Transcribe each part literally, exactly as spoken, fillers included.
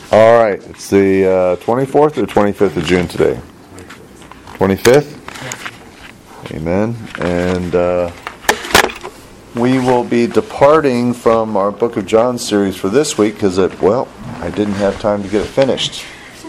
All right, it's the uh, twenty-fourth or twenty-fifth of June today? twenty-fifth? Amen. And uh, we will be departing from our Book of John series for this week because, it, well, I didn't have time to get it finished.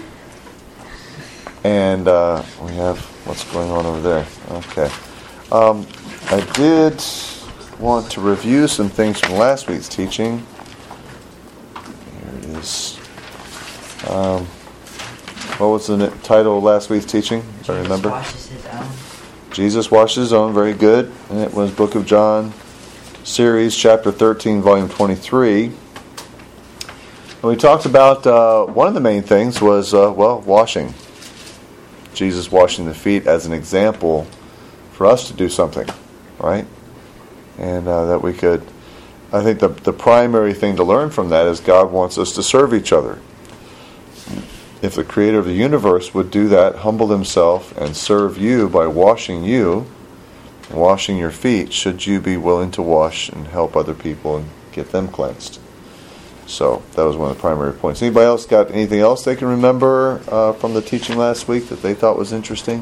And uh, we have, what's going on over there? Okay. Um, I did want to review some things from last week's teaching. Here it is. Um, what was the title of last week's teaching? Do I remember? Jesus washes his own. Jesus washes his own. Very good. And it was Book of John series, chapter thirteen, volume twenty-three. And we talked about uh, one of the main things was, uh, well, washing. Jesus washing the feet as an example for us to do something, right? And uh, that we could, I think the, the primary thing to learn from that is God wants us to serve each other. If the creator of the universe would do that, humble himself and serve you by washing you, washing your feet, should you be willing to wash and help other people and get them cleansed? So that was one of the primary points. Anybody else got anything else they can remember uh, from the teaching last week that they thought was interesting?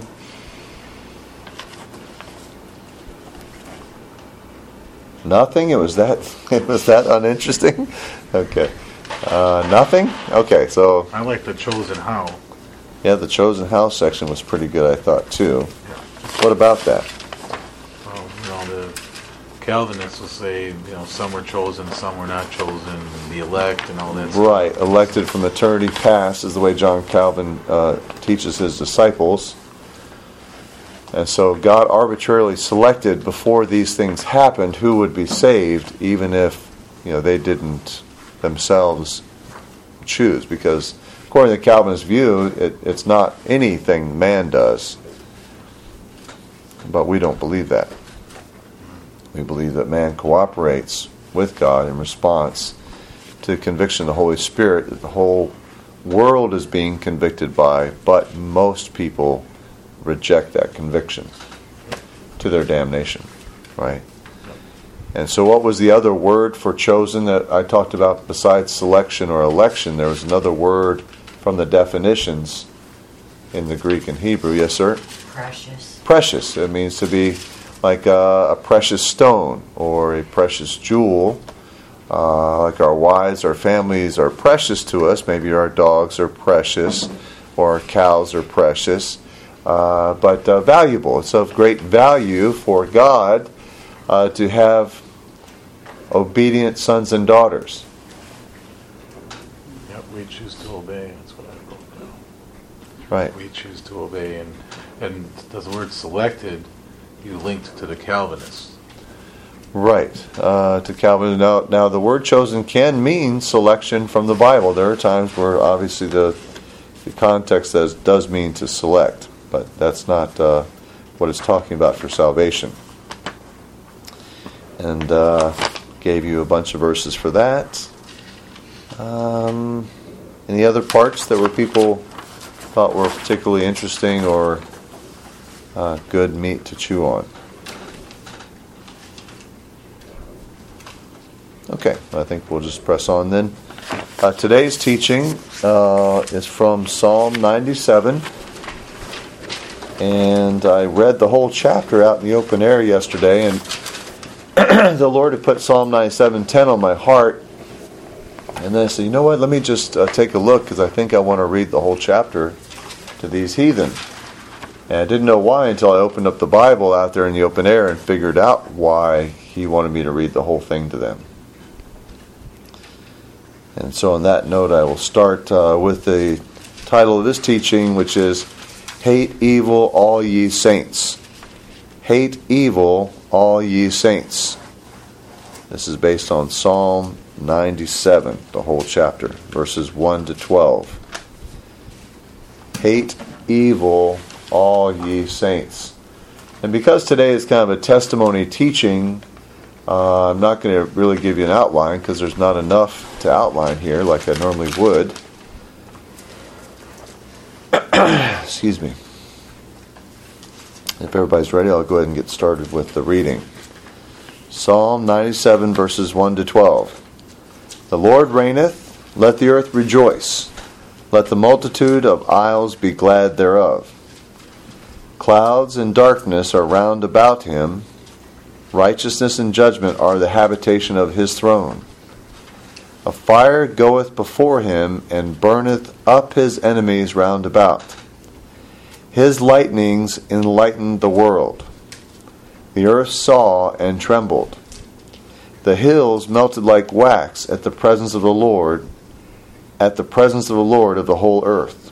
Nothing? It was that it was that uninteresting? Okay. Uh, nothing? Okay, so... I like the chosen how. Yeah, the chosen how section was pretty good, I thought, too. What about that? Well, you know, the Calvinists will say, you know, some were chosen, some were not chosen, and the elect and all that stuff. Right, elected from eternity past is the way John Calvin uh, teaches his disciples. And so God arbitrarily selected before these things happened who would be saved, even if, you know, they didn't themselves choose, because according to Calvin's view, it, it's not anything man does. But we don't believe that. We believe that man cooperates with God in response to the conviction of the Holy Spirit that the whole world is being convicted by, but most people reject that conviction to their damnation, right? And so what was the other word for chosen that I talked about besides selection or election? There was another word from the definitions in the Greek and Hebrew. Yes, sir? Precious. Precious. It means to be like a, a precious stone or a precious jewel. Uh, like our wives, our families are precious to us. Maybe our dogs are precious or our cows are precious. Uh, but uh, valuable. It's of great value for God uh, to have obedient sons and daughters. Yep, we choose to obey. That's what I wrote down. Right. We choose to obey. And, and the word selected, you linked to the Calvinists. Right. Uh, to Calvin. Now, now, the word chosen can mean selection from the Bible. There are times where obviously the, the context says, does mean to select. But that's not uh, what it's talking about for salvation. And uh, gave you a bunch of verses for that. Um, any other parts that were people thought were particularly interesting or uh, good meat to chew on? Okay, I think we'll just press on then. Uh, today's teaching uh, is from Psalm ninety-seven. And I read the whole chapter out in the open air yesterday, and the Lord had put Psalm ninety-seven ten on my heart. And then I said, you know what, let me just uh, take a look, because I think I want to read the whole chapter to these heathen. And I didn't know why until I opened up the Bible out there in the open air and figured out why He wanted me to read the whole thing to them. And so on that note, I will start uh, with the title of this teaching, which is Hate evil, all ye saints. Hate evil, all ye saints. This is based on Psalm ninety-seven, the whole chapter, verses one to twelve. Hate evil, all ye saints. And because today is kind of a testimony teaching, uh, I'm not going to really give you an outline because there's not enough to outline here like I normally would. Excuse me. If everybody's ready, I'll go ahead and get started with the reading. Psalm ninety-seven, verses one to twelve. The Lord reigneth, let the earth rejoice. Let the multitude of isles be glad thereof. Clouds and darkness are round about him. Righteousness and judgment are the habitation of his throne. A fire goeth before him, and burneth up his enemies round about. His lightnings enlightened the world. The earth saw and trembled. The hills melted like wax at the presence of the Lord, at the presence of the Lord of the whole earth.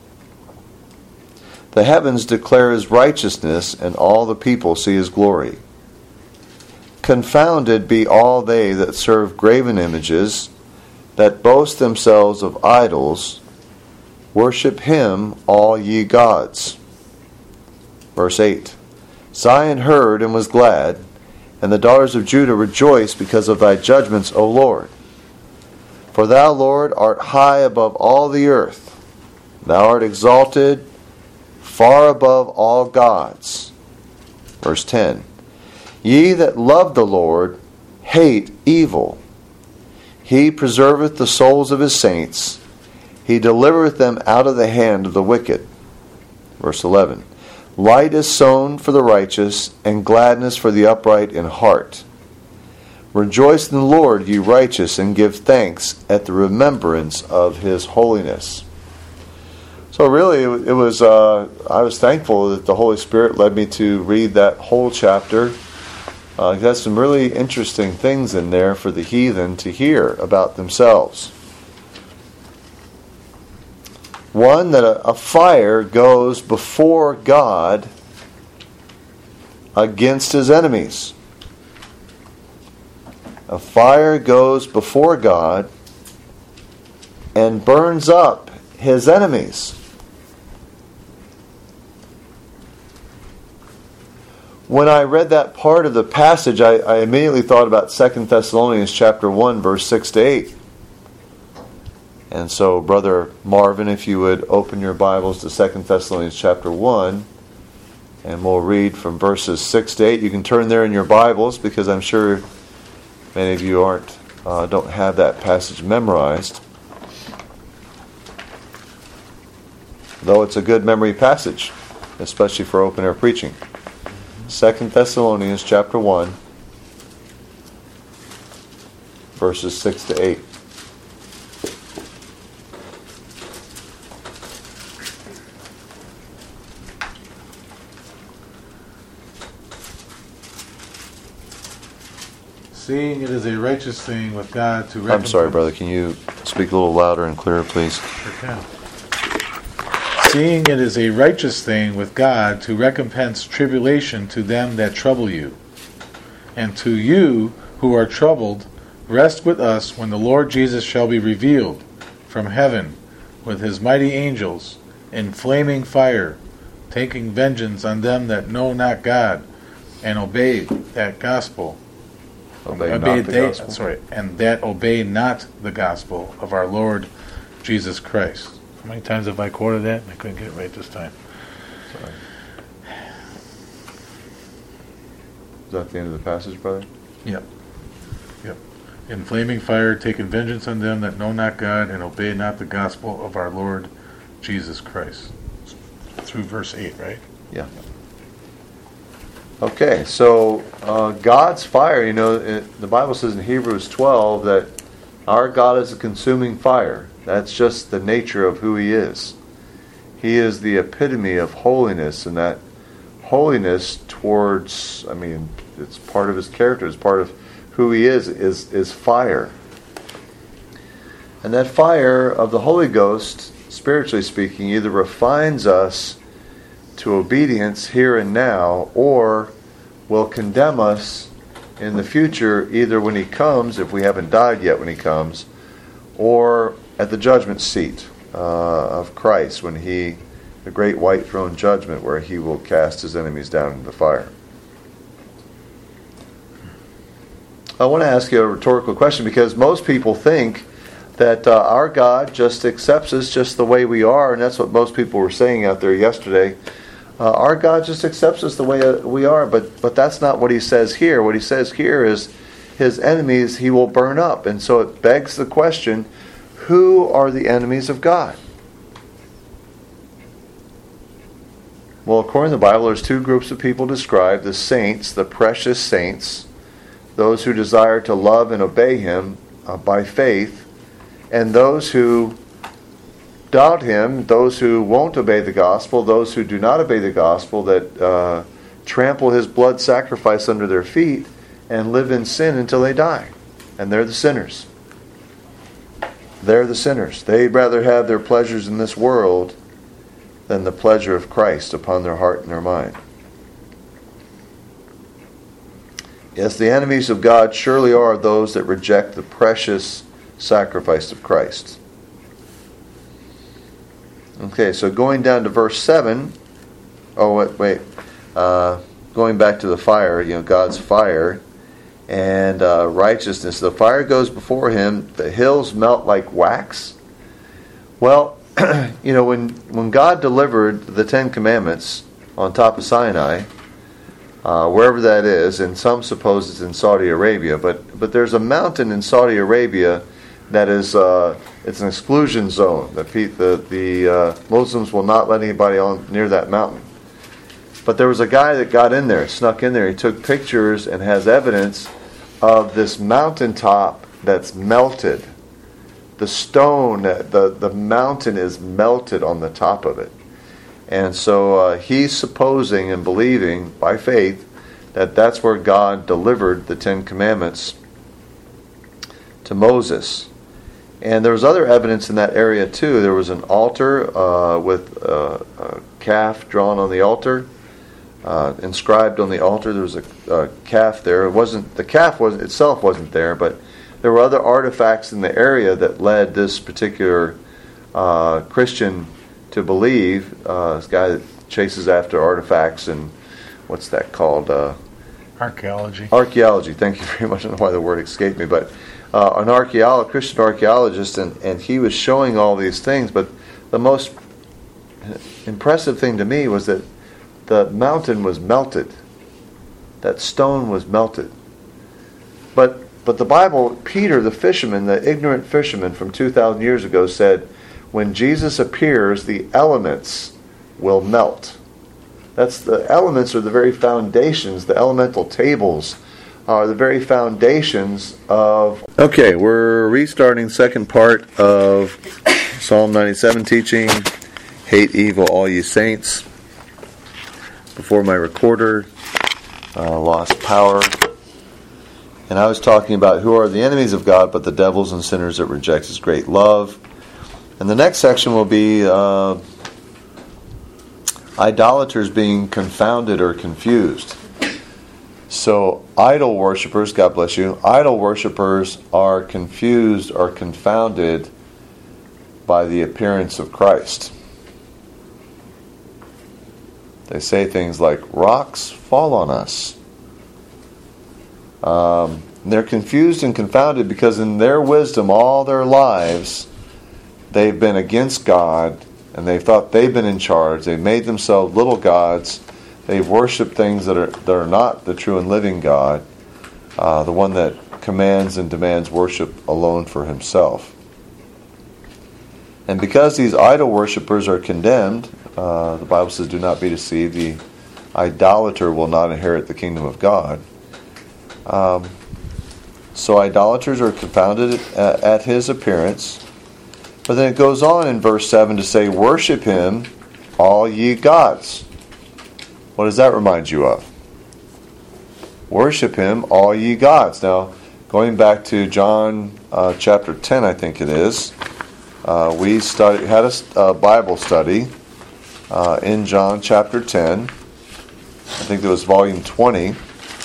The heavens declare his righteousness, and all the people see his glory. Confounded be all they that serve graven images, that boast themselves of idols. Worship him, all ye gods. Verse eight. Zion heard and was glad, and the daughters of Judah rejoiced because of thy judgments, O Lord. For thou, Lord, art high above all the earth. Thou art exalted far above all gods. Verse ten. Ye that love the Lord hate evil. He preserveth the souls of his saints. He delivereth them out of the hand of the wicked. Verse eleven. Light is sown for the righteous, and gladness for the upright in heart. Rejoice in the Lord, ye righteous, and give thanks at the remembrance of his holiness. So really, it was. Uh, I was thankful that the Holy Spirit led me to read that whole chapter. Uh, it has some really interesting things in there for the heathen to hear about themselves. One, that a, a fire goes before God against his enemies. A fire goes before God and burns up his enemies. When I read that part of the passage, I, I immediately thought about Second Thessalonians chapter one, verse six to eight. And so, Brother Marvin, if you would open your Bibles to Second Thessalonians chapter one, and we'll read from verses six to eight. You can turn there in your Bibles, because I'm sure many of you aren't uh, don't have that passage memorized. Though it's a good memory passage, especially for open air preaching. Second Thessalonians chapter one, verses six to eight. Seeing it is a righteous thing with God to recompense... I'm sorry, brother. Can you speak a little louder and clearer, please? Sure can. Seeing it is a righteous thing with God to recompense tribulation to them that trouble you, and to you who are troubled, rest with us when the Lord Jesus shall be revealed from heaven with his mighty angels in flaming fire, taking vengeance on them that know not God, and obey that gospel. Obey obey not the they, gospel. Sorry, and that obey not the gospel of our Lord Jesus Christ. How many times have I quoted that? I couldn't get it right this time. Sorry. Is that the end of the passage, brother? Yep. Yep. In flaming fire, taking vengeance on them that know not God, and obey not the gospel of our Lord Jesus Christ. Through verse eight, right? Yeah. Okay, so uh, God's fire, you know, it, the Bible says in Hebrews twelve that our God is a consuming fire. That's just the nature of who he is. He is the epitome of holiness, and that holiness towards, I mean, it's part of his character, it's part of who he is, is, is fire. And that fire of the Holy Ghost, spiritually speaking, either refines us to obedience here and now, or will condemn us in the future, either when he comes, if we haven't died yet when he comes, or at the judgment seat uh, of Christ, when he, the great white throne judgment, where he will cast his enemies down into the fire. I want to ask you a rhetorical question, because most people think that uh, our God just accepts us just the way we are, and that's what most people were saying out there yesterday. Uh, our God just accepts us the way we are, but but that's not what he says here. What he says here is his enemies he will burn up. And so it begs the question, who are the enemies of God? Well, according to the Bible, there's two groups of people described: the saints, the precious saints, those who desire to love and obey Him uh, by faith, and those who doubt Him, those who won't obey the gospel, those who do not obey the gospel, that uh, trample His blood sacrifice under their feet and live in sin until they die. And they're the sinners. They're the sinners. They'd rather have their pleasures in this world than the pleasure of Christ upon their heart and their mind. Yes, the enemies of God surely are those that reject the precious sacrifice of Christ. Okay, so going down to verse seven. Oh, wait, wait. Uh, going back to the fire, you know, God's fire and uh, righteousness. The fire goes before Him. The hills melt like wax. Well, you know, when, when God delivered the Ten Commandments on top of Sinai, uh, wherever that is, and some suppose it's in Saudi Arabia, but, but there's a mountain in Saudi Arabia that is uh, it's an exclusion zone. The the, the uh, Muslims will not let anybody on near that mountain. But there was a guy that got in there, snuck in there. He took pictures and has evidence of this mountaintop that's melted. The stone, the, the mountain is melted on the top of it. And so uh, he's supposing and believing by faith that that's where God delivered the Ten Commandments to Moses. And there was other evidence in that area too. There was an altar uh, with uh, a calf drawn on the altar, uh, inscribed on the altar. There was a, a calf there. It wasn't the calf was itself wasn't there, but there were other artifacts in the area that led this particular uh, Christian to believe. Uh, this guy that chases after artifacts and what's that called? Uh, archaeology. Archaeology. Thank you very much. I don't know why the word escaped me, but. Uh, an archaeologist, Christian archaeologist, and, and he was showing all these things, but the most impressive thing to me was that the mountain was melted. That stone was melted. But but the Bible, Peter, the fisherman, the ignorant fisherman from two thousand years ago said, when Jesus appears, the elements will melt. That's the elements are the very foundations, the elemental tables are the very foundations of... Okay, we're restarting second part of Psalm ninety-seven teaching, Hate Evil, All Ye Saints. Before my recorder uh, lost power. And I was talking about who are the enemies of God, but the devils and sinners that reject His great love. And the next section will be uh, idolaters being confounded or confused. So idol worshippers, God bless you, idol worshippers are confused or confounded by the appearance of Christ. They say things like, rocks fall on us. Um, they're confused and confounded because in their wisdom all their lives they've been against God and they've thought they've been in charge. They've made themselves little gods. They've worshipped things that are that are not the true and living God, uh, the one that commands and demands worship alone for Himself. And because these idol worshippers are condemned, uh, the Bible says, do not be deceived, the idolater will not inherit the kingdom of God. Um, so idolaters are confounded at, at His appearance. But then it goes on in verse seven to say, worship Him, all ye gods. What does that remind you of? Worship Him, all ye gods. Now, going back to John uh, chapter ten, I think it is, uh, we studied, had a uh, Bible study uh, in John chapter ten. I think it was volume twenty.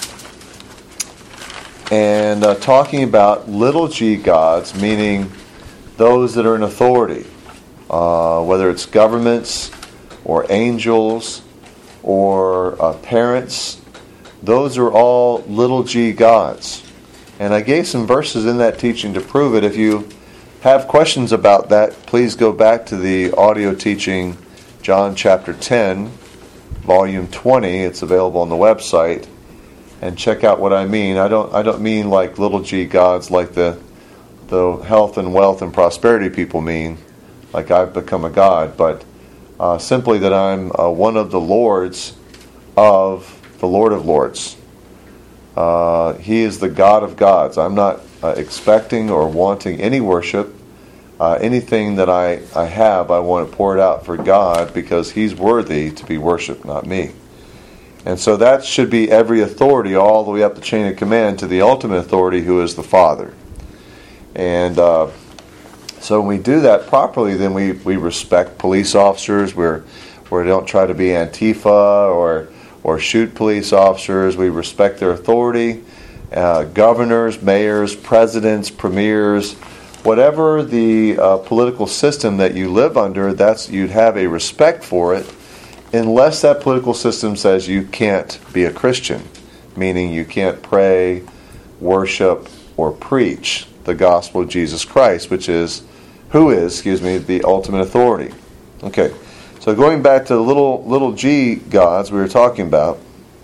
And uh, talking about little g gods, meaning those that are in authority, uh, whether it's governments or angels or uh, parents, those are all little g gods. And I gave some verses in that teaching to prove it. If you have questions about that, please go back to the audio teaching, John chapter ten, volume twenty. It's available on the website. And check out what I mean. I don't I don't mean like little g gods like the the health and wealth and prosperity people mean, like I've become a god, but uh, simply that I'm uh, one of the lords of the Lord of Lords. Uh, he is the God of gods. I'm not uh, expecting or wanting any worship. Uh, anything that I, I have, I want to pour it out for God because He's worthy to be worshipped, not me. And so that should be every authority all the way up the chain of command to the ultimate authority, who is the Father. And uh, so when we do that properly, then we, we respect police officers. We're, we don't try to be Antifa or or shoot police officers. We respect their authority. Uh, governors, mayors, presidents, premiers, whatever the uh, political system that you live under, that's you'd have a respect for it, unless that political system says you can't be a Christian, meaning you can't pray, worship, or preach the gospel of Jesus Christ, which is, who is, excuse me, the ultimate authority. Okay, so going back to the little little g gods we were talking about,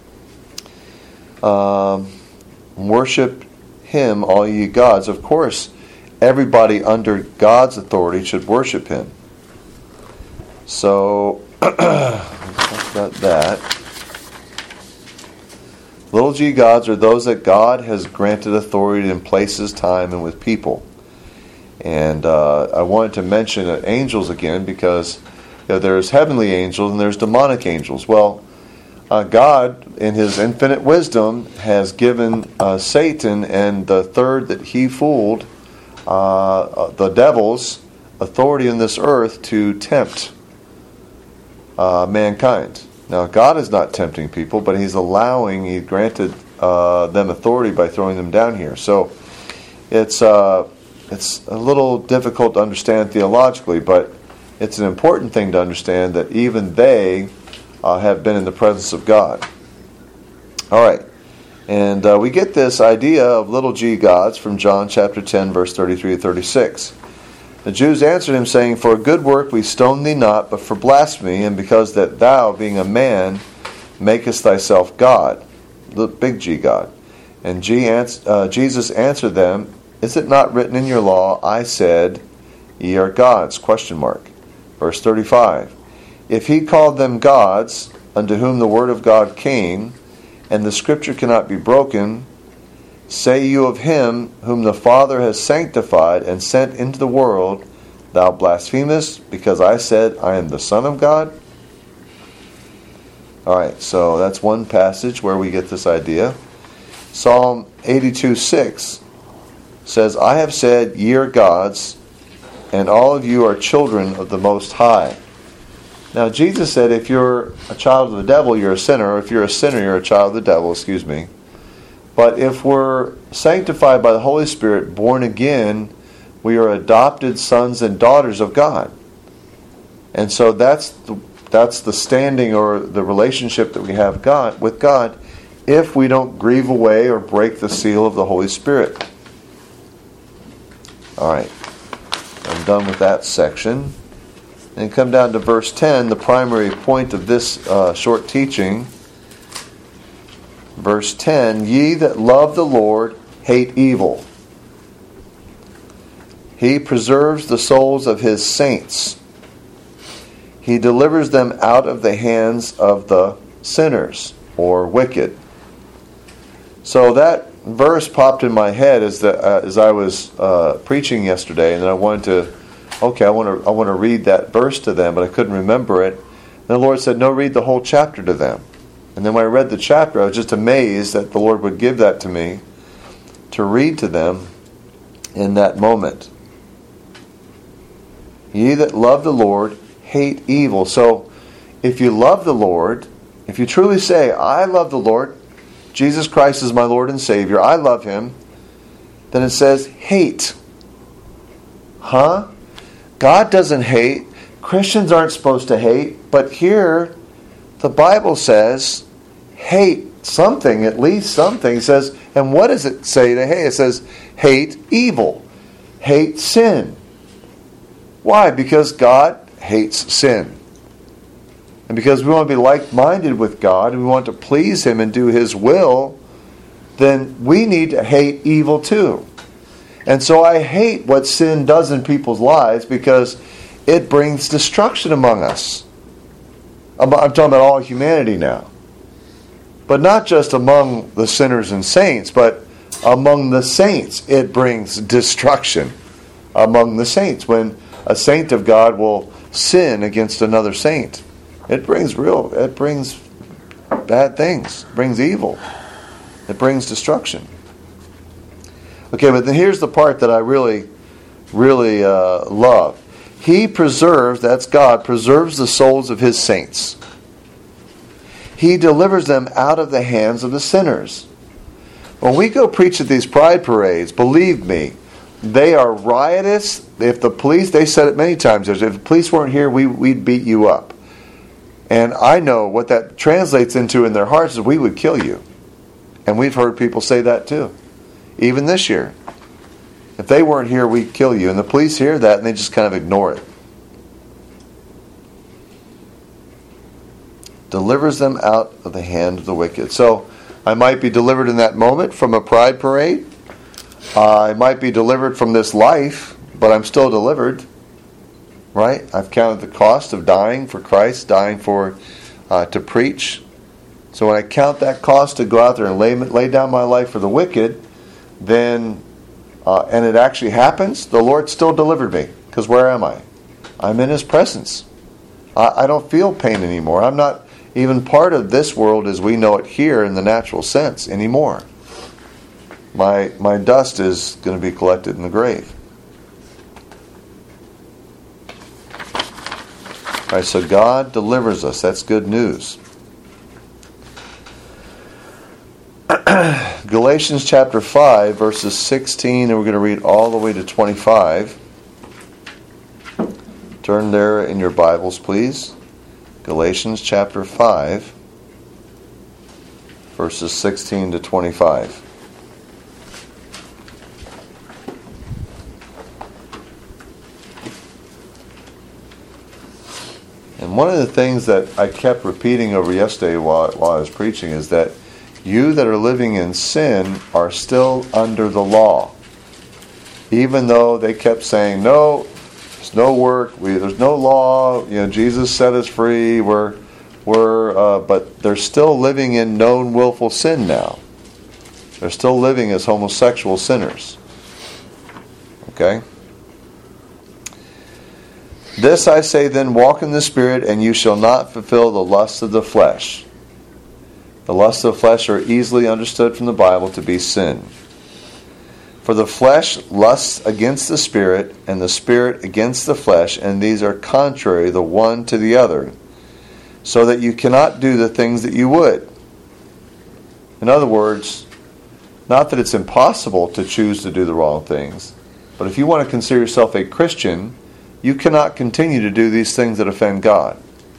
um, worship Him, all ye gods. Of course, everybody under God's authority should worship Him. So, let's talk about that. Little g gods are those that God has granted authority in places, time, and with people. And uh, I wanted to mention uh, angels again because you know, there's heavenly angels and there's demonic angels. Well, uh, God, in His infinite wisdom, has given uh, Satan and the third that he fooled, uh, the devils, authority in this earth to tempt uh, mankind. Now, God is not tempting people, but He's allowing, He granted uh, them authority by throwing them down here. So it's uh, it's a little difficult to understand theologically, but it's an important thing to understand that even they uh, have been in the presence of God. All right. And uh, we get this idea of little g gods from John chapter ten, verse thirty-three to thirty-six. The Jews answered Him, saying, For a good work we stone thee not, but for blasphemy, and because that thou, being a man, makest thyself God, the big G God. And G ans- uh, Jesus answered them, Is it not written in your law, I said, ye are gods? Question mark. Verse thirty-five. If He called them gods, unto whom the word of God came, and the scripture cannot be broken, say you of Him whom the Father has sanctified and sent into the world, thou blasphemest, because I said, I am the Son of God? Alright, so that's one passage where we get this idea. Psalm eighty-two six says, I have said, ye are gods, and all of you are children of the Most High. Now, Jesus said, if you're a child of the devil, you're a sinner. Or if you're a sinner, you're a child of the devil, excuse me. But if we're sanctified by the Holy Spirit, born again, we are adopted sons and daughters of God. And so that's the, that's the standing or the relationship that we have God with God if we don't grieve away or break the seal of the Holy Spirit. All right. I'm done with that section. And come down to verse ten, the primary point of this uh, short teaching. Verse ten, ye that love the Lord hate evil. He preserves the souls of His saints. He delivers them out of the hands of the sinners or wicked. So that verse popped in my head as the uh, as I was uh, preaching yesterday, and then I wanted to, okay, I want to I want to read that verse to them, but I couldn't remember it. And the Lord said, no, read the whole chapter to them. And then when I read the chapter, I was just amazed that the Lord would give that to me to read to them in that moment. Ye that love the Lord hate evil. So if you love the Lord, if you truly say, I love the Lord, Jesus Christ is my Lord and Savior, I love Him, then it says hate. Huh? God doesn't hate. Christians aren't supposed to hate. But here, the Bible says, hate something, at least something. It says, and what does it say to hate? It says, hate evil. Hate sin. Why? Because God hates sin. And because we want to be like-minded with God, and we want to please Him and do His will, then we need to hate evil too. And so I hate what sin does in people's lives because it brings destruction among us. I'm, I'm talking about all humanity now. But not just among the sinners and saints, but among the saints it brings destruction. Among the saints, when a saint of God will sin against another saint, it brings real, it brings bad things, it brings evil, it brings destruction. Okay, but then here's the part that I really, really uh, love. He preserves, that's God, preserves the souls of His saints. He delivers them out of the hands of the sinners. When we go preach at these pride parades, believe me, they are riotous. If the police, they said it many times, if the police weren't here, we, we'd beat you up. And I know what that translates into in their hearts is we would kill you. And we've heard people say that too. Even this year. If they weren't here, we'd kill you. And the police hear that and they just kind of ignore it. Delivers them out of the hand of the wicked. So I might be delivered in that moment from a pride parade. Uh, I might be delivered from this life, but I'm still delivered. Right? I've counted the cost of dying for Christ, dying for uh, to preach. So when I count that cost to go out there and lay, lay down my life for the wicked, then, uh, and it actually happens, the Lord still delivered me. Because where am I? I'm in His presence. I, I don't feel pain anymore. I'm not even part of this world as we know it here in the natural sense anymore. My my dust is going to be collected in the grave. All right, so God delivers us. That's good news. Galatians chapter five, verses sixteen, and we're going to read all the way to twenty-five. Turn there in your Bibles, please. Galatians chapter five, verses sixteen to twenty-five. And one of the things that I kept repeating over yesterday while, while I was preaching is that you that are living in sin are still under the law. Even though they kept saying, no, there's no work, we, there's no law, you know, Jesus set us free, we're, we're, uh, but they're still living in known willful sin now. They're still living as homosexual sinners. Okay? This I say then, walk in the Spirit, and you shall not fulfill the lusts of the flesh. The lusts of the flesh are easily understood from the Bible to be sin. For the flesh lusts against the Spirit, and the Spirit against the flesh, and these are contrary the one to the other, so that you cannot do the things that you would. In other words, not that it's impossible to choose to do the wrong things, but if you want to consider yourself a Christian, you cannot continue to do these things that offend God.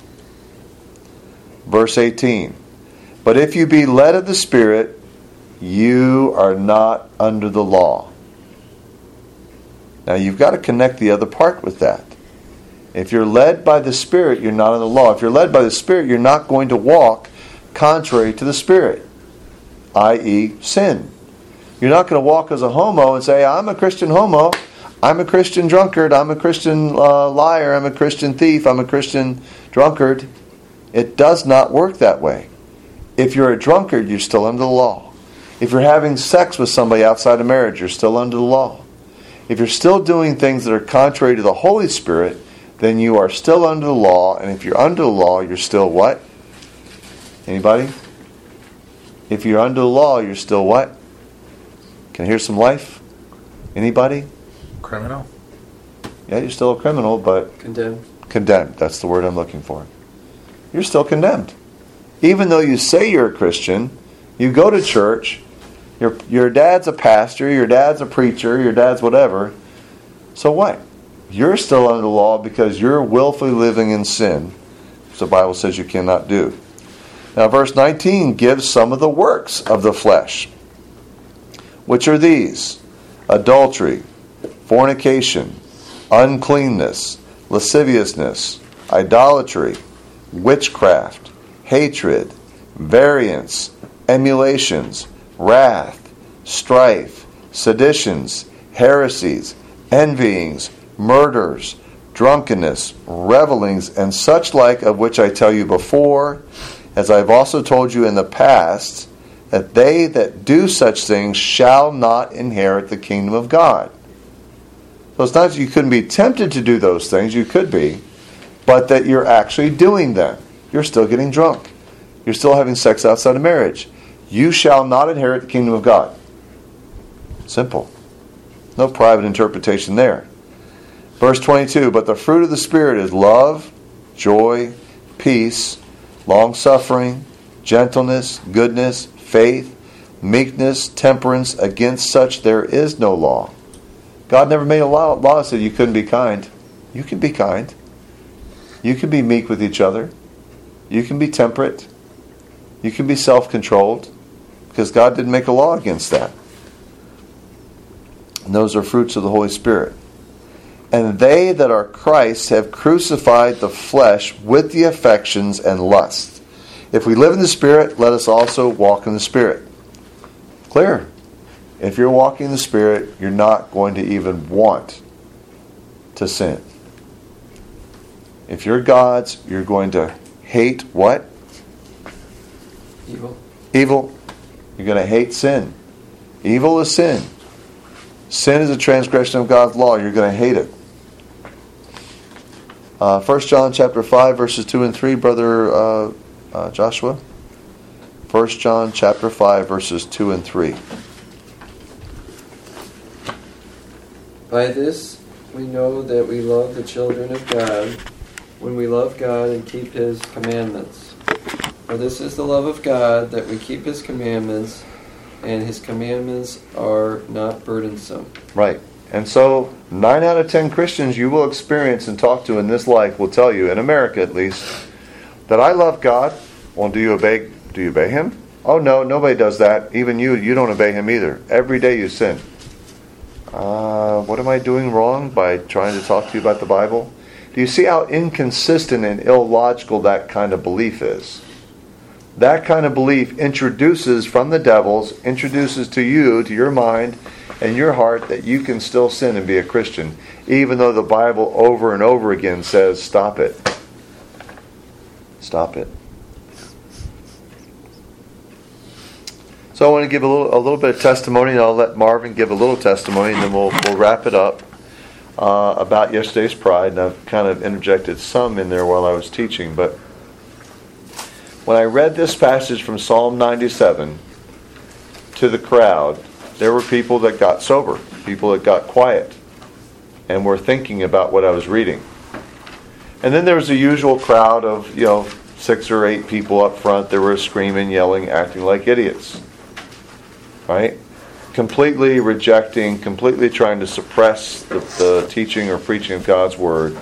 Verse eighteen. But if you be led of the Spirit, you are not under the law. Now you've got to connect the other part with that. If you're led by the Spirit, you're not under the law. If you're led by the Spirit, you're not going to walk contrary to the Spirit, that is sin. You're not going to walk as a homo and say, I'm a Christian homo, I'm a Christian drunkard, I'm a Christian uh, liar, I'm a Christian thief, I'm a Christian drunkard. It does not work that way. If you're a drunkard, you're still under the law. If you're having sex with somebody outside of marriage, you're still under the law. If you're still doing things that are contrary to the Holy Spirit, then you are still under the law. And if you're under the law, you're still what? Anybody? If you're under the law, you're still what? Can I hear some life? Anybody? Criminal? Yeah, you're still a criminal, but... Condemned. Condemned. That's the word I'm looking for. You're still condemned. Even though you say you're a Christian, you go to church, your your dad's a pastor, your dad's a preacher, your dad's whatever. So what? You're still under the law because you're willfully living in sin, which the Bible says you cannot do. Now verse nineteen gives some of the works of the flesh, which are these: adultery, fornication, uncleanness, lasciviousness, idolatry, witchcraft, hatred, variance, emulations, wrath, strife, seditions, heresies, envyings, murders, drunkenness, revelings, and such like, of which I tell you before, as I have also told you in the past, that they that do such things shall not inherit the kingdom of God. So it's not that you couldn't be tempted to do those things, you could be, but that you're actually doing them. You're still getting drunk. You're still having sex outside of marriage. You shall not inherit the kingdom of God. Simple. No private interpretation there. Verse twenty-two, but the fruit of the Spirit is love, joy, peace, long-suffering, gentleness, goodness, faith, meekness, temperance. Against such there is no law. God never made a law, law that said you couldn't be kind. You can be kind. You can be meek with each other. You can be temperate. You can be self-controlled. Because God didn't make a law against that. And those are fruits of the Holy Spirit. And they that are Christ have crucified the flesh with the affections and lusts. If we live in the Spirit, let us also walk in the Spirit. Clear. If you're walking in the Spirit, you're not going to even want to sin. If you're God's, you're going to hate what? Evil. Evil. You're going to hate sin. Evil is sin. Sin is a transgression of God's law. You're going to hate it. Uh, First John chapter five, verses two and three, Brother uh, uh, Joshua. First John chapter five, verses two and three. By this we know that we love the children of God, when we love God and keep His commandments. For this is the love of God, that we keep His commandments, and His commandments are not burdensome. Right. And so, nine out of ten Christians you will experience and talk to in this life will tell you, in America at least, that I love God. Well, do you obey? Do you obey Him? Oh no, nobody does that. Even you, you don't obey Him either. Every day you sin. Uh, what am I doing wrong by trying to talk to you about the Bible? Do you see how inconsistent and illogical that kind of belief is? That kind of belief introduces from the devils, introduces to you, to your mind and your heart, that you can still sin and be a Christian, even though the Bible over and over again says, stop it. Stop it. So I want to give a little a little bit of testimony, and I'll let Marvin give a little testimony, and then we'll we'll wrap it up uh, about yesterday's Pride. And I've kind of interjected some in there while I was teaching, but when I read this passage from Psalm ninety-seven to the crowd, there were people that got sober, people that got quiet, and were thinking about what I was reading. And then there was the usual crowd of, you know, six or eight people up front that were screaming, yelling, acting like idiots. Right? Completely rejecting, completely trying to suppress the, the teaching or preaching of God's Word.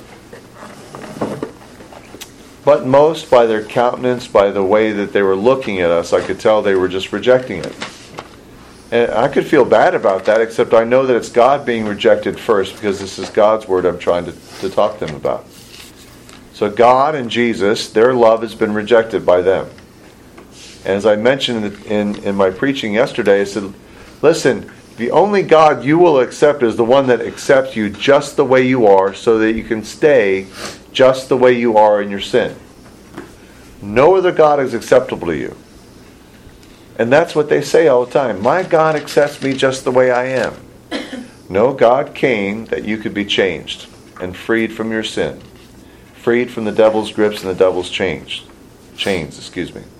But most, by their countenance, by the way that they were looking at us, I could tell they were just rejecting it. And I could feel bad about that, except I know that it's God being rejected first, because this is God's Word I'm trying to, to talk to them about. So God and Jesus, their love has been rejected by them. And as I mentioned in, the, in, in my preaching yesterday, I said, listen, the only God you will accept is the one that accepts you just the way you are, so that you can stay just the way you are in your sin. No other God is acceptable to you. And that's what they say all the time. My God accepts me just the way I am. No, God came that you could be changed and freed from your sin. Freed from the devil's grips and the devil's chains. Chains, excuse me.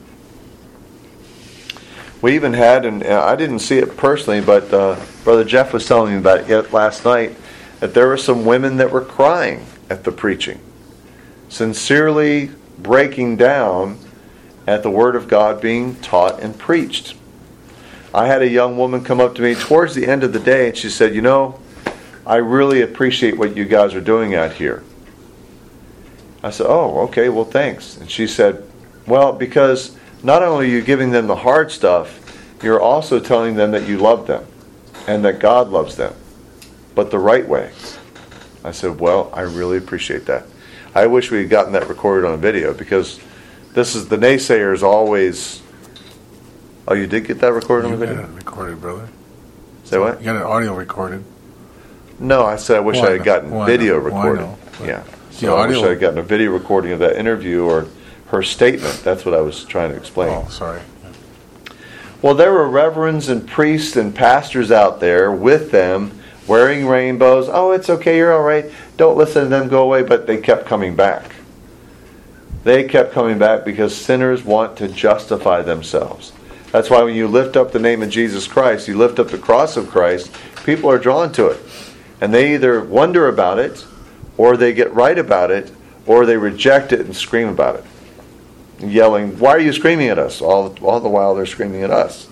We even had, and I didn't see it personally, but uh, Brother Jeff was telling me about it last night, that there were some women that were crying at the preaching, sincerely breaking down at the Word of God being taught and preached. I had a young woman come up to me towards the end of the day, and she said, you know, I really appreciate what you guys are doing out here. I said, oh, okay, well, thanks. And she said, well, because not only are you giving them the hard stuff, you're also telling them that you love them and that God loves them, but the right way. I said, well, I really appreciate that. I wish we had gotten that recorded on video, because this is the naysayers always... Oh, you did get that recorded you on the video? You got it recorded, brother. Say what? You got an audio recorded. No, I said I wish Well, I had gotten well, video I know. Well, I recorded. know. Yeah. The So I wish audio- I had gotten a video recording of that interview or her statement. That's what I was trying to explain. Oh, sorry. Well, there were reverends and priests and pastors out there with them wearing rainbows. Oh, it's okay, you're all right. Don't listen to them, go away. But they kept coming back. They kept coming back because sinners want to justify themselves. That's why when you lift up the name of Jesus Christ, you lift up the cross of Christ, people are drawn to it. And they either wonder about it, or they get right about it, or they reject it and scream about it. Yelling, why are you screaming at us? All, all the while they're screaming at us.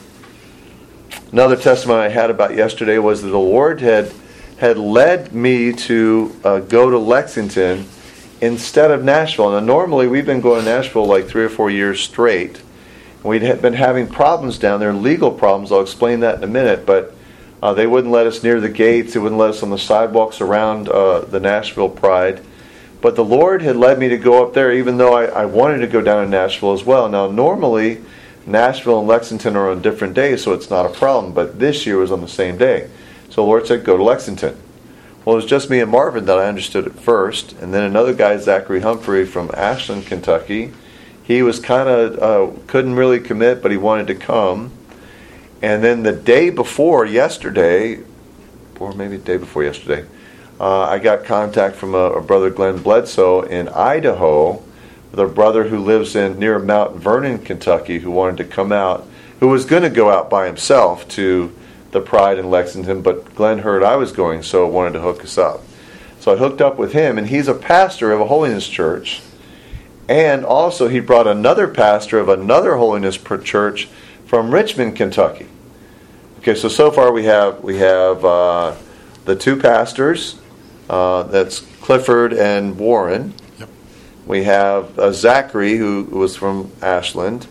Another testimony I had about yesterday was that the Lord had had led me to uh, go to Lexington instead of Nashville. Now normally we've been going to Nashville like three or four years straight. We'd been having problems down there, legal problems. I'll explain that in a minute, but uh, they wouldn't let us near the gates. They wouldn't let us on the sidewalks around uh, the Nashville Pride. But the Lord had led me to go up there, even though I, I wanted to go down to Nashville as well. Now, normally, Nashville and Lexington are on different days, so it's not a problem. But this year was on the same day. So the Lord said, go to Lexington. Well, it was just me and Marvin that I understood at first. And then another guy, Zachary Humphrey from Ashland, Kentucky, he was kind of, uh, couldn't really commit, but he wanted to come. And then the day before yesterday, or maybe the day before yesterday, uh, I got contact from a, a brother, Glenn Bledsoe, in Idaho, with a brother who lives in near Mount Vernon, Kentucky, who wanted to come out, who was going to go out by himself to the Pride in Lexington, but Glenn heard I was going, so wanted to hook us up. So I hooked up with him, and he's a pastor of a holiness church, and also he brought another pastor of another holiness church from Richmond, Kentucky. Okay, so so far we have we have uh, the two pastors. Uh, that's Clifford and Warren. Yep. We have uh, Zachary, who was from Ashland.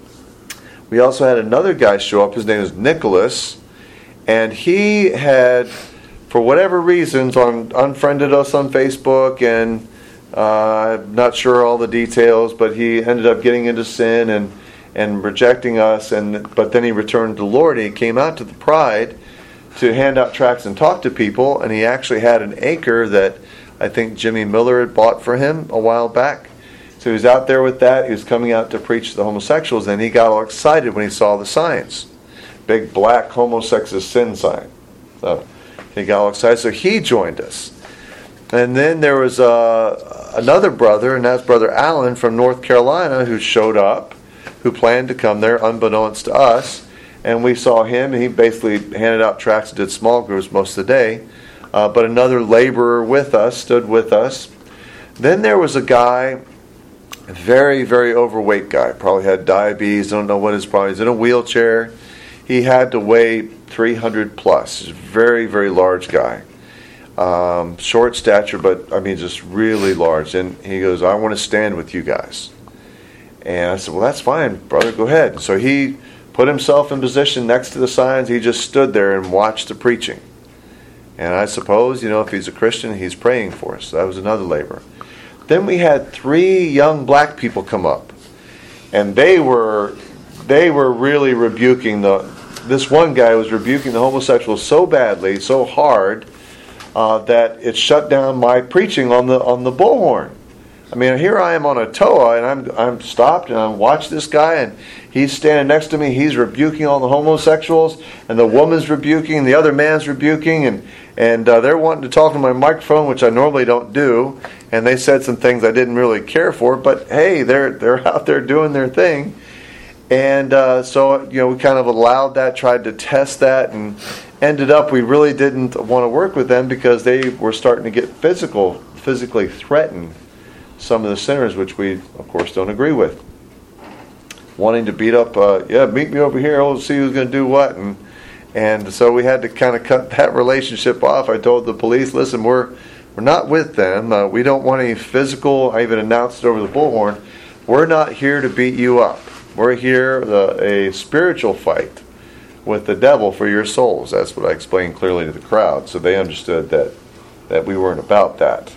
We also had another guy show up. His name is Nicholas, and he had, for whatever reasons, on unfriended us on Facebook, and uh, I'm not sure all the details, but he ended up getting into sin and and rejecting us. And but then he returned to the Lord. And he came out to the Pride to hand out tracts and talk to people, and he actually had an acre that I think Jimmy Miller had bought for him a while back. So he was out there with that. He was coming out to preach to the homosexuals, and he got all excited when he saw the signs. Big black homosex is sin sign. So he got all excited, so he joined us. And then there was uh, another brother, and that's Brother Allen from North Carolina, who showed up, who planned to come there unbeknownst to us. And we saw him, and he basically handed out tracts and did small groups most of the day. Uh, but another laborer with us, stood with us. Then there was a guy, a very, very overweight guy, probably had diabetes, don't know what his problem is, in a wheelchair. He had to weigh three hundred plus. He's a very, very large guy. Um, short stature, but I mean just really large. And he goes, I want to stand with you guys. And I said, well, that's fine, brother, go ahead. So he put himself in position next to the signs. He just stood there and watched the preaching. And I suppose, you know, if he's a Christian, he's praying for us. That was another laborer. Then we had three young black people come up. And they were they were really rebuking the, this one guy was rebuking the homosexuals so badly, so hard, uh, that it shut down my preaching on the on the bullhorn. I mean, here I am on a T O A, and I'm I'm stopped, and I'm watching this guy, and he's standing next to me. He's rebuking all the homosexuals, and the woman's rebuking, and the other man's rebuking, and and uh, they're wanting to talk to my microphone, which I normally don't do. And they said some things I didn't really care for, but hey, they're they're out there doing their thing. And uh, so, you know, we kind of allowed that, tried to test that, and ended up we really didn't want to work with them because they were starting to get physical, physically threaten some of the sinners, which we, of course, don't agree with. Wanting to beat up, uh, yeah, meet me over here, we'll see who's going to do what. And and so we had to kind of cut that relationship off. I told the police, listen, we're we're not with them. Uh, we don't want any physical, I even announced it over the bullhorn, we're not here to beat you up. We're here the, a spiritual fight with the devil for your souls. That's what I explained clearly to the crowd. So they understood that, that we weren't about that.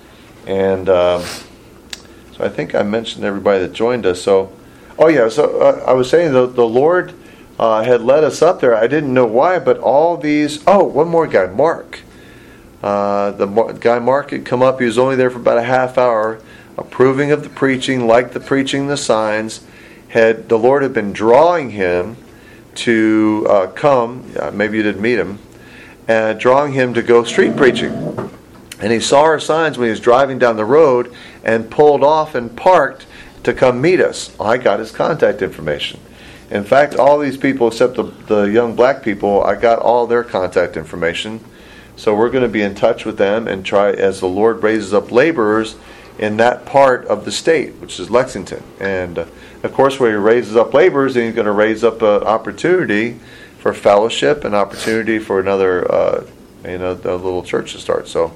And um, so I think I mentioned everybody that joined us. So, oh yeah, so uh, I was saying the, the Lord uh, had led us up there. I didn't know why, but all these, oh, one more guy, Mark. Uh, the mar- guy Mark had come up. He was only there for about a half hour, approving of the preaching, liked the preaching, the signs. Had the Lord had been drawing him to uh, come. Uh, maybe you didn't meet him, and drawing him to go street preaching. And he saw our signs when he was driving down the road and pulled off and parked to come meet us. I got his contact information. In fact, all these people except the, the young black people, I got all their contact information. So we're going to be in touch with them and try, as the Lord raises up laborers in that part of the state, which is Lexington. And uh, of course, where he raises up laborers, then he's going to raise up an opportunity for fellowship, an opportunity for another, uh, you know, a little church to start. So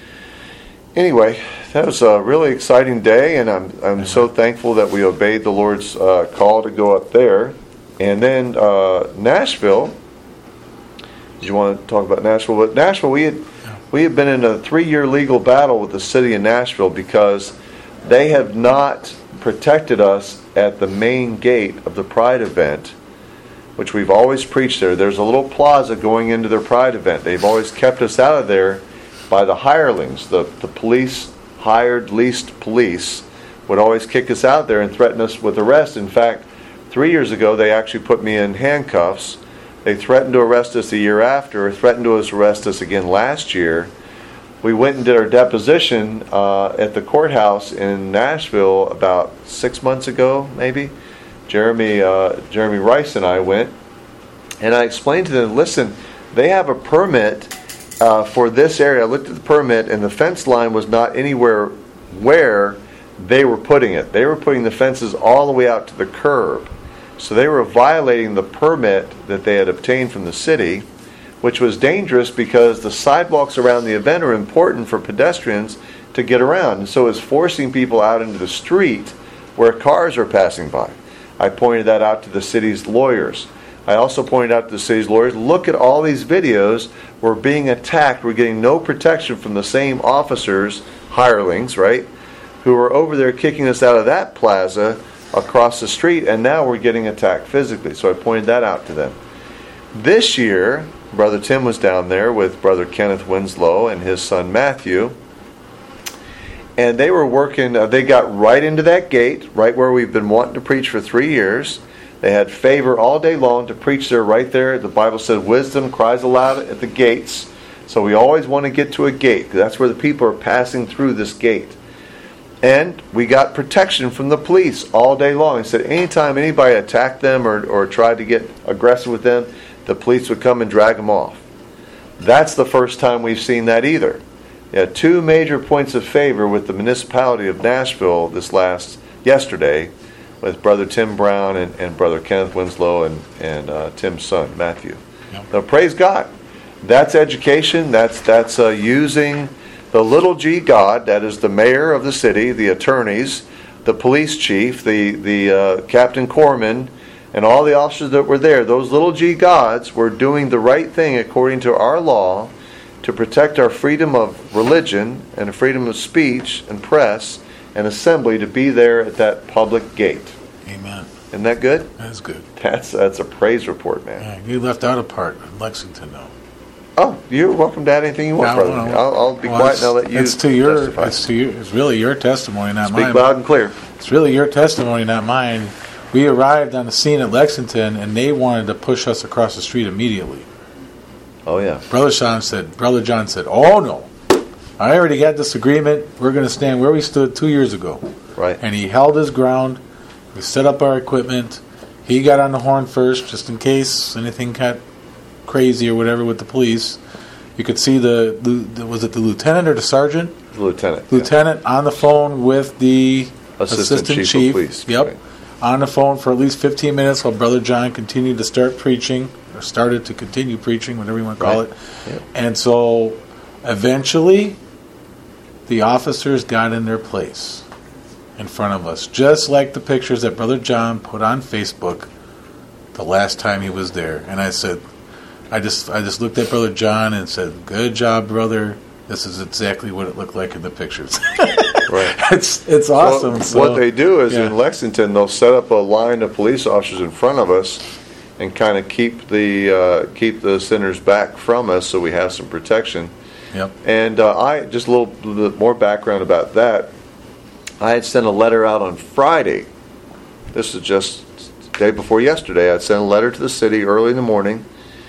anyway, that was a really exciting day, and I'm I'm so thankful that we obeyed the Lord's uh, call to go up there. And then uh, Nashville. Did you want to talk about Nashville? But Nashville, we had we had been in a three-year legal battle with the city of Nashville because they have not protected us at the main gate of the Pride event, which we've always preached there. There's a little plaza going into their Pride event. They've always kept us out of there by the hirelings. The, the police, hired, leased police, would always kick us out there and threaten us with arrest. In fact, three years ago, they actually put me in handcuffs. They threatened to arrest us the year after, threatened to arrest us again last year. We went and did our deposition uh, at the courthouse in Nashville about six months ago, maybe. Jeremy uh, Jeremy Rice and I went, and I explained to them, listen, they have a permit uh, for this area. I looked at the permit, and the fence line was not anywhere where they were putting it. They were putting the fences all the way out to the curb. So they were violating the permit that they had obtained from the city, which was dangerous because the sidewalks around the event are important for pedestrians to get around. And so it's forcing people out into the street where cars are passing by. I pointed that out to the city's lawyers. I also pointed out to the city's lawyers, look at all these videos. We're being attacked. We're getting no protection from the same officers, hirelings, right, who are over there kicking us out of that plaza across the street, and now we're getting attacked physically. So I pointed that out to them. This year, Brother Tim was down there with Brother Kenneth Winslow and his son Matthew, and they were working, uh, they got right into that gate, right where we've been wanting to preach for three years. They had favor all day long to preach there, right there. The Bible said wisdom cries aloud at the gates. So we always want to get to a gate, because that's where the people are passing through this gate. And we got protection from the police all day long. He said anytime anybody attacked them or, or tried to get aggressive with them, the police would come and drag them off. That's the first time we've seen that either. You had two major points of favor with the municipality of Nashville this last, yesterday, with Brother Tim Brown and, and Brother Kenneth Winslow and, and uh, Tim's son, Matthew. Yep. Now, praise God. That's education. That's, that's uh, using the little g God, that is the mayor of the city, the attorneys, the police chief, the, the uh, Captain Corman, and all the officers that were there. Those little g gods were doing the right thing according to our law to protect our freedom of religion and freedom of speech and press and assembly to be there at that public gate. Amen. Isn't that good? That's good. That's that's a praise report, man. Yeah, you left out a part in Lexington, though. Oh, you're welcome to add anything you want, no, brother. No. I'll, I'll be well, quiet and I'll let you it's to your, testify. It's to you. It's really your testimony, not Speak mine. Speak loud and clear. It's really your testimony, not mine. We arrived on the scene at Lexington, and they wanted to push us across the street immediately. Oh, yeah. Brother John said, Brother John said, oh, no. I already got this agreement. We're going to stand where we stood two years ago. Right. And he held his ground. We set up our equipment. He got on the horn first, just in case anything got crazy or whatever with the police. You could see the, the was it the lieutenant or the sergeant? The lieutenant. Lieutenant yeah. on the phone with the assistant, assistant chief, chief of police. Yep. Right. On the phone for at least fifteen minutes while Brother John continued to start preaching, or started to continue preaching, whatever you want to call right. it. Yep. And so eventually the officers got in their place in front of us, just like the pictures that Brother John put on Facebook the last time he was there. And I said, I just I just looked at Brother John and said, good job, brother. This is exactly what it looked like in the pictures. Right. It's it's awesome. Well, so, what they do is yeah. in Lexington, they'll set up a line of police officers in front of us and kind of keep the uh, keep the sinners back from us, so we have some protection. Yep. And uh, I just a little bit more background about that. I had sent a letter out on Friday. This is just the day before yesterday. I sent a letter to the city early in the morning,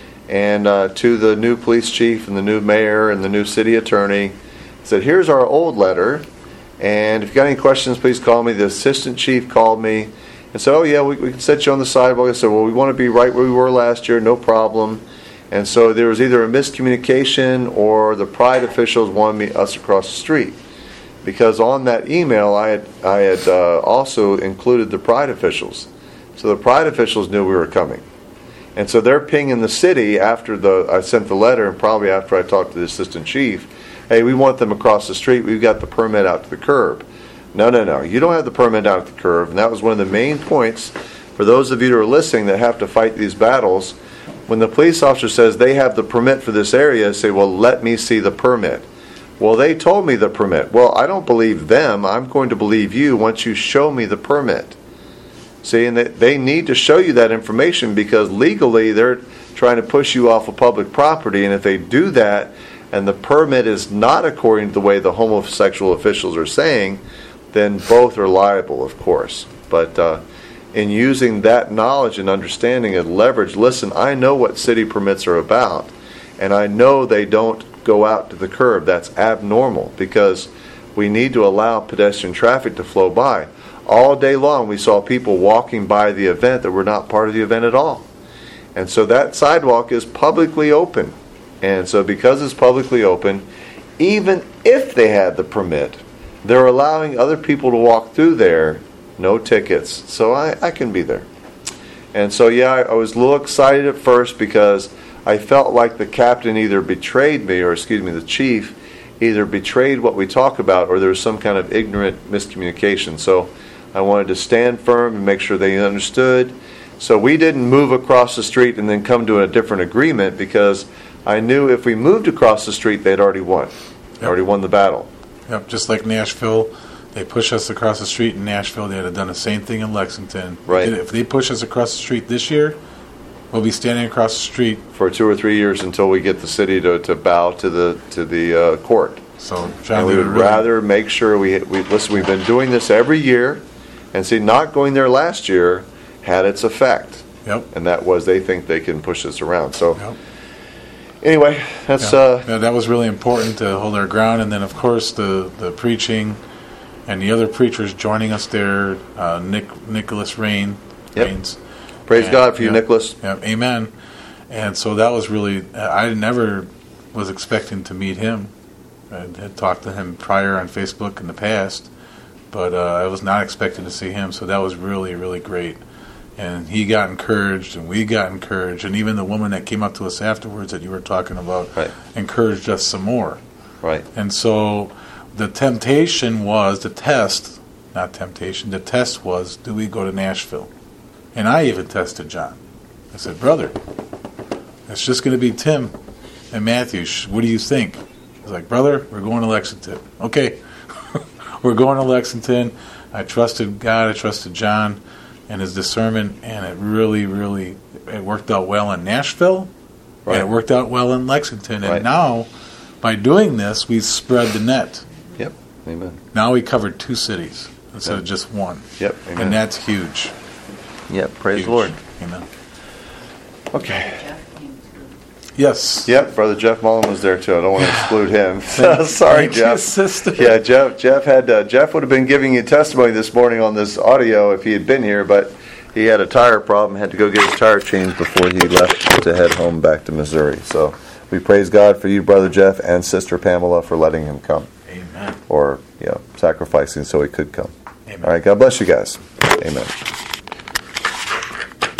and uh, to the new police chief and the new mayor and the new city attorney. I said, here's our old letter, and if you got any questions, please call me. The assistant chief called me and said, oh yeah, we, we can set you on the sidewalk. I said, well, we want to be right where we were last year, no problem. And so there was either a miscommunication or the Pride officials wanted me us across the street. Because on that email, I had I had uh, also included the Pride officials, so the Pride officials knew we were coming, and so they're pinging the city after the I sent the letter, and probably after I talked to the assistant chief, hey, we want them across the street. We've got the permit out to the curb. No, no, no, you don't have the permit out to the curb, and that was one of the main points for those of you that are listening that have to fight these battles. When the police officer says they have the permit for this area, say, well, let me see the permit. Well, they told me the permit. Well, I don't believe them. I'm going to believe you once you show me the permit. See, and they, they need to show you that information because legally they're trying to push you off of public property. And if they do that and the permit is not according to the way the homosexual officials are saying, then both are liable, of course. But uh, in using that knowledge and understanding and leverage, listen, I know what city permits are about. And I know they don't go out to the curb. That's abnormal because we need to allow pedestrian traffic to flow by. All day long we saw people walking by the event that were not part of the event at all. And so that sidewalk is publicly open. And so because it's publicly open, even if they had the permit, they're allowing other people to walk through there, no tickets. So I, I can be there. And so yeah, I, I was a little excited at first because I felt like the captain either betrayed me, or excuse me, the chief either betrayed what we talk about, or there was some kind of ignorant miscommunication. So I wanted to stand firm and make sure they understood. So we didn't move across the street and then come to a different agreement because I knew if we moved across the street, they'd already won. They Yep. already won the battle. Yep, just like Nashville. They push us across the street in Nashville. They had done the same thing in Lexington. Right. If they push us across the street this year, we'll be standing across the street. For two or three years until we get the city to, to bow to the to the uh, court. So, John, And we would really, rather make sure we, we listen. We've been doing this every year, and see, not going there last year had its effect, Yep. and that was they think they can push us around. So Yep. anyway, that's Yeah. uh, Yeah, that was really important to hold our ground, and then of course the, the preaching and the other preachers joining us there. Uh, Nick Nicholas Rain, Yep. Rains. praise And- God for you, yeah. Nicholas. Yeah, amen. And so that was really, I never was expecting to meet him. I had talked to him prior on Facebook in the past, but uh, I was not expecting to see him. So that was really, really great. And he got encouraged, and we got encouraged, and even the woman that came up to us afterwards that you were talking about Right. encouraged us some more. Right. And so the temptation was, the test, not temptation, the test was, do we go to Nashville? And I even tested John. I said, brother, it's just going to be Tim and Matthew. Sh- What do you think? I was like, brother, we're going to Lexington. Okay. We're going to Lexington. I trusted God. I trusted John and his discernment. And it really, really, it worked out well in Nashville. Right. And it worked out well in Lexington. And Right. now, by doing this, we spread the net. Yep. Amen. Now we covered two cities instead Yep. of just one. Yep. Amen. And that's huge. Yep. Praise Huge. the Lord. Amen. Okay. Yes. Yep. Brother Jeff Mullen was there too. I don't want to exclude him. Sorry, Thank you, Jeff. sister. Yeah, Jeff. Jeff had uh, Jeff would have been giving you testimony this morning on this audio if he had been here, but he had a tire problem. Had to go get his tire changed before he left to head home back to Missouri. So we praise God for you, Brother Jeff, and Sister Pamela for letting him come, Amen. or you know, sacrificing so he could come. Amen. All right. God bless you guys. Amen.